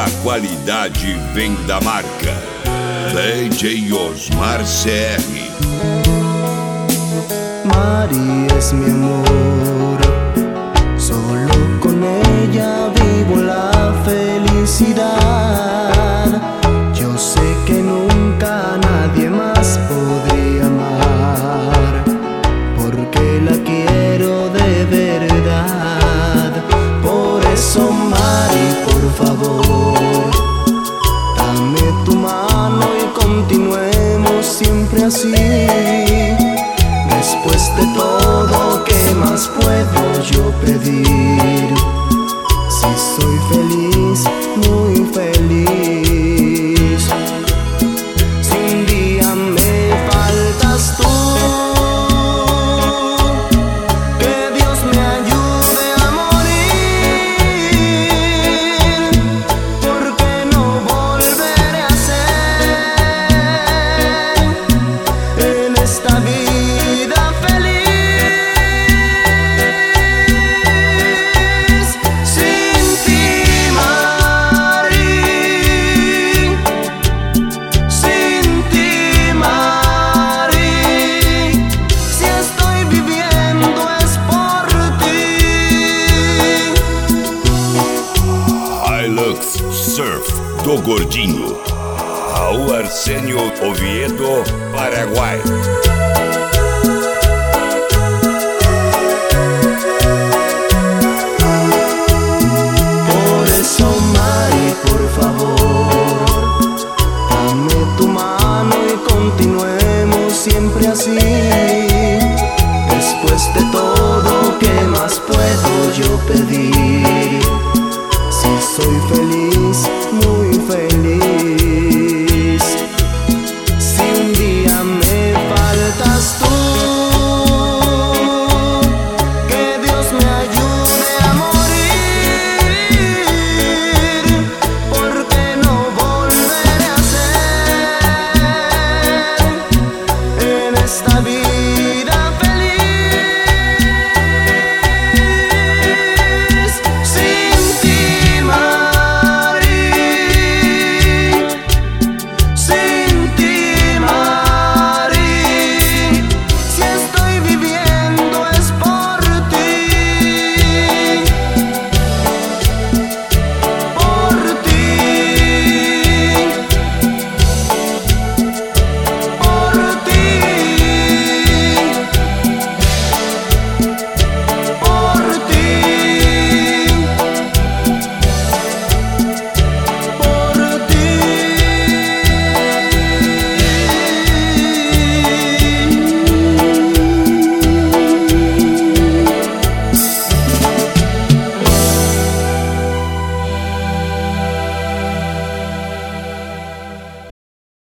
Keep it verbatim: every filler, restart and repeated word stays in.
A qualidade vem da marca D J Osmar C R. Mari es mi amor, solo con ella vivo la felicidad. Yo sé que nunca nadie más podría amar, porque la quiero de verdad. Por eso, Mari, por favor, dame tu mano y continuemos siempre así. Después de todo, ¿qué más puedo yo pedir? Si soy feliz, muy feliz. Si un día me faltas tú, que Dios me ayude a morir, porque no volveré a ser en esta vida Surf do Gordinho, Raul Arsenio Oviedo, Paraguai. Por eso, Mari, por favor, dame tu mano y continuemos siempre así. Después de todo, ¿qué más puedo yo pedir?